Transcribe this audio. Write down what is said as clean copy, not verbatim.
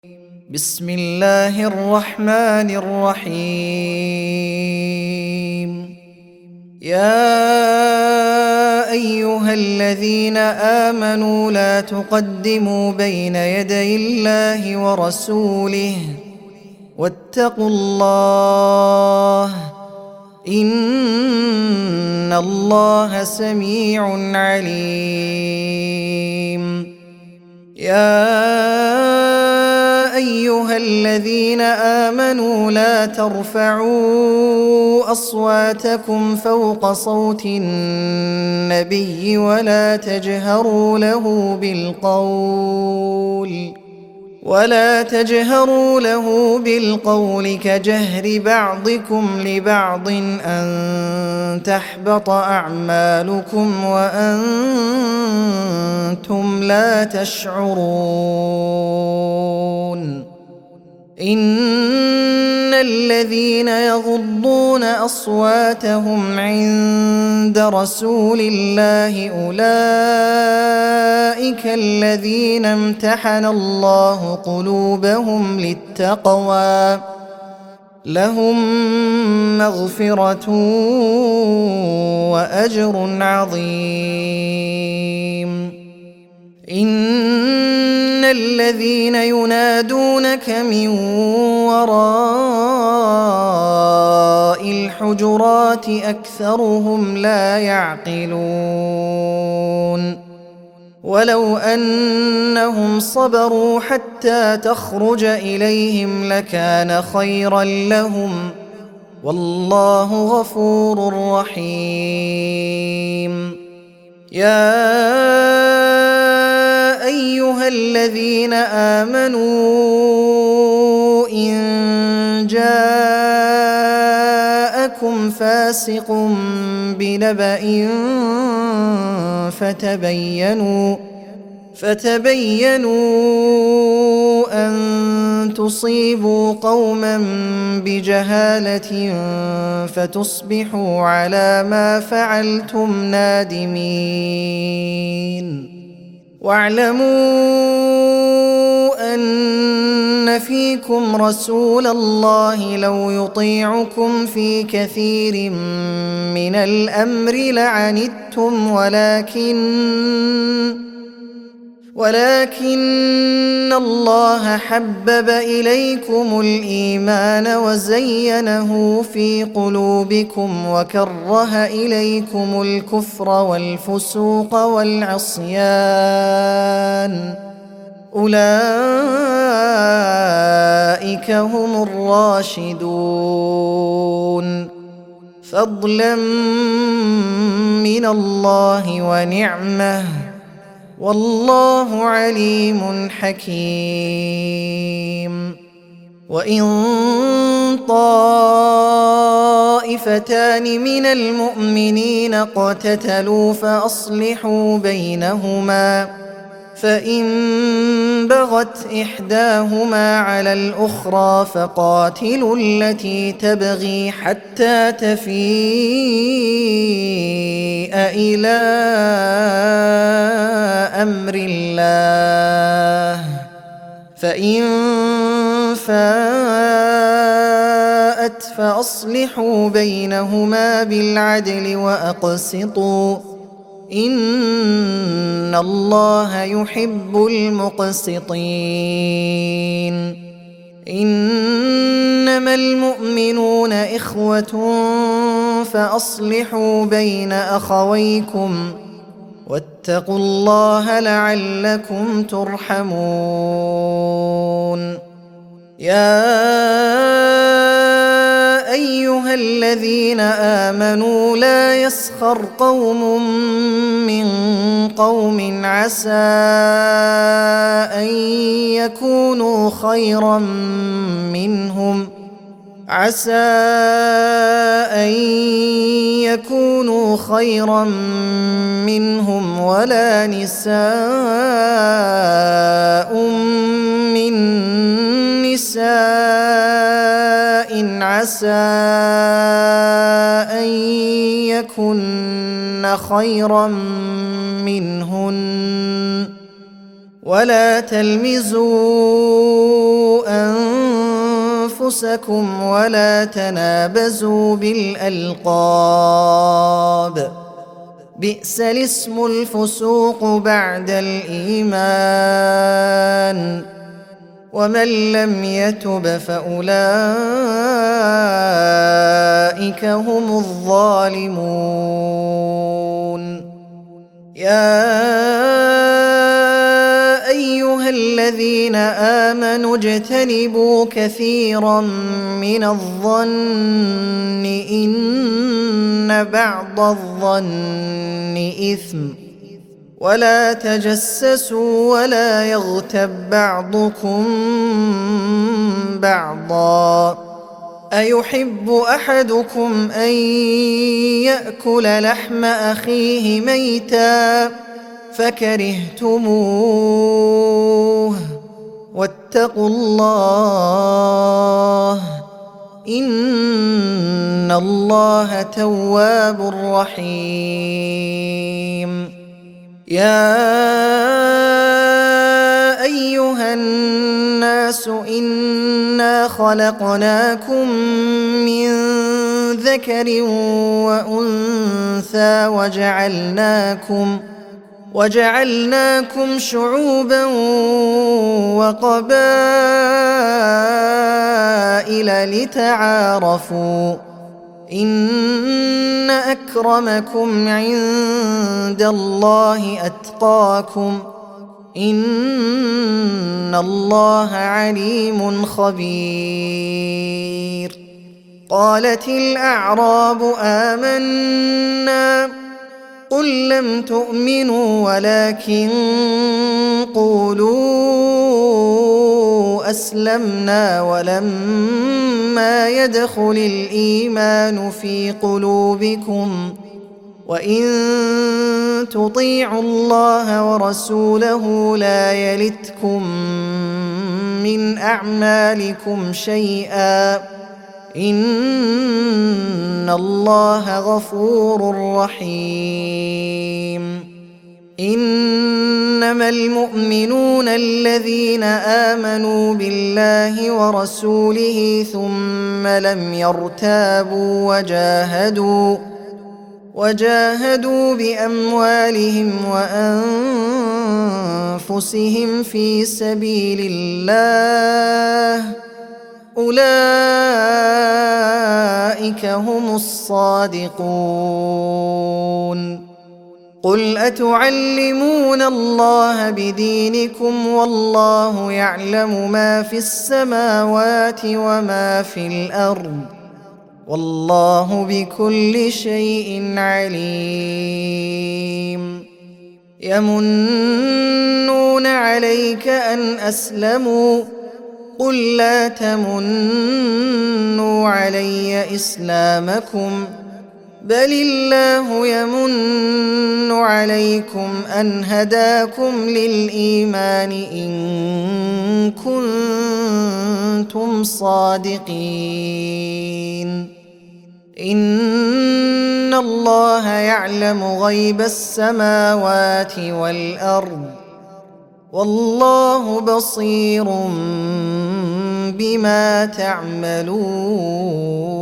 بسم الله الرحمن الرحيم. يا أيها الذين آمنوا لا تقدموا بين يدي الله ورسوله واتقوا الله إن الله سميع عليم. يا أيها الذين آمنوا لا ترفعوا أصواتكم فوق صوت النبي ولا تجهروا له بالقول كجهر بعضكم لبعض أن تحبط أعمالكم وأنتم لا تشعرون. إن الذين يغضون أصواتهم عند رسول الله أولئك الذين امتحن الله قلوبهم للتقوى لهم مغفرة وأجر عظيم. إن الذين ينادونك من وراء الحجرات أكثرهم لا يعقلون. ولو أنهم صبروا حتى تخرج إليهم لكان خيرا لهم والله غفور رحيم. يا أيها الذين آمنوا إن جاءكم فاسق بنبأ فتبينوا أن تصيبوا قوما بجهالة فتصبحوا على ما فعلتم نادمين. واعلموا أن فيكم رسول الله لو يطيعكم في كثير من الأمر لعنتم ولكن الله حبب إليكم الإيمان وزينه في قلوبكم وكره إليكم الكفر والفسوق والعصيان أولئك هم الراشدون فضلا من الله ونعمه والله عليم حكيم. وإن طائفتان من المؤمنين اقتتلوا فأصلحوا بينهما فإن بغت إحداهما على الأخرى فقاتلوا التي تبغي حتى تفيء إلى أمر الله فإن فاءت فأصلحوا بينهما بالعدل وأقسطوا إن الله يحب المقسطين. إنما المؤمنون إخوة فأصلحوا بين أخويكم واتقوا الله لعلكم ترحمون. يا أيها الذين آمنوا لا يسخر قوم من قوم عسى أن يكونوا خيرا منهم ولا نساء من نساء عسى أن يكن خيرا منهن ولا تلمزوا أنفسكم ولا تنابزوا بالألقاب، بئس الاسم الفسوق بعد الإيمان، ومن لم يتب فأولئك هم الظالمون. يا أيها الذين آمنوا اجتنبوا كثيرا من الظن إن بعض الظن إثم، ولا تجسسوا ولا يغتب بعضكم بعضا، أيحب أحدكم أن يأكل لحم أخيه ميتا فكرهتموه، واتقوا الله إن الله تواب رحيم. يا أيها الناس إنا خلقناكم من ذكر وأنثى وجعلناكم شعوبا وقبائل لتعارفوا، إن أكرمكم عند الله أتقاكم، إن الله عليم خبير. قالت الأعراب آمنا، قل لم تؤمنوا ولكن قولوا أسلمنا ولما يدخل الإيمان في قلوبكم، وإن تطيعوا الله ورسوله لا يلتكم من أعمالكم شيئا، إن الله غفور رحيم. إنما المؤمنون الذين آمنوا بالله ورسوله ثم لم يرتابوا وجاهدوا بأموالهم وأنفسهم في سبيل الله، أولئك هم الصادقون. قل أتعلمون الله بدينكم والله يعلم ما في السماوات وما في الأرض، والله بكل شيء عليم. يمنون عليك أن أسلموا، قل لا تمنوا علي إسلامكم، بل الله يمن عليكم أن هداكم للإيمان إن كنتم صادقين. إن الله يعلم غيب السماوات والأرض، والله بصير بما تعملون.